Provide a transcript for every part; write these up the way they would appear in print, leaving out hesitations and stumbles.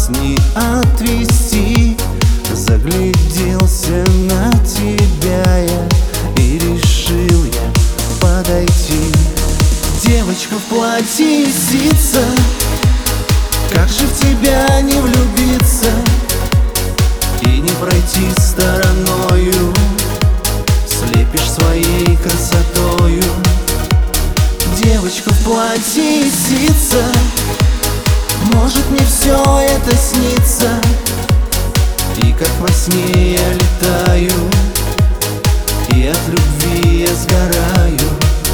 глаз не отвести. Загляделся на тебя я и решил я подойти. Девочка в платье сица, как же в тебя не влюбиться и не пройти стороною? Слепишь своей красотою. Девочка в платье сица, может мне все это снится, и как во сне я летаю, и от любви я сгораю.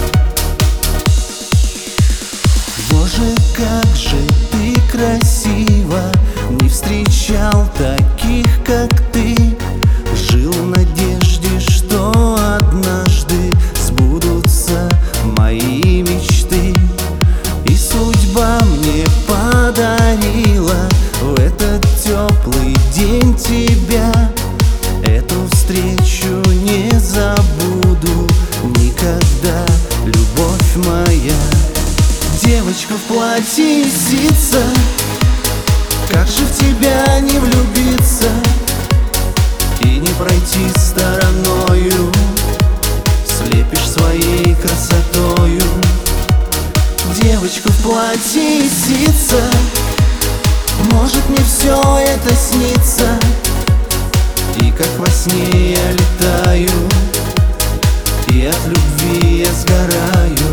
Боже, как же ты красива, не встречал таких, как ты. Жил в надежде, что однажды сбудутся мои мечты. И судьба мне подарила в этот теплый день тебя. Эту встречу не забуду никогда, любовь моя. Девочка в платье сица, как же в тебя не влюбиться и не пройти стороною? Слепишь своей красотою. Девочка в платье сица, может мне все это снится, и как во сне я летаю, и от любви я сгораю.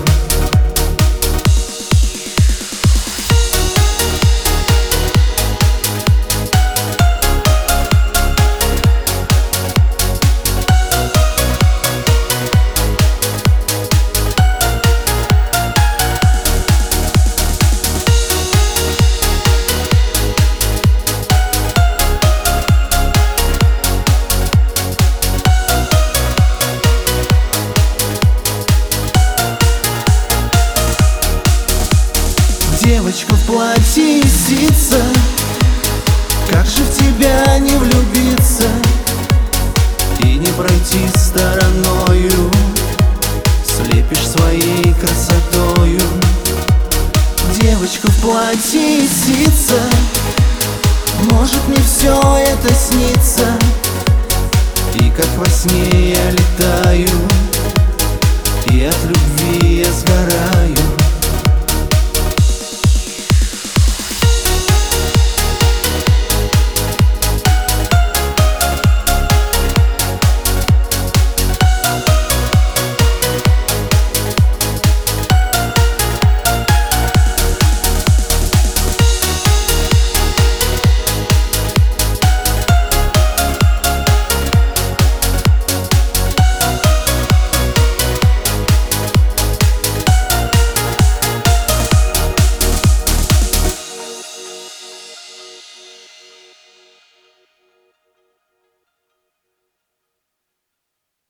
Девочка в платье сица, как же в тебя не влюбиться и не пройти стороною? Слепишь своей красотою. Девочка в платье сица, может мне все это снится, и как во сне я летаю, и от любви я сгораю.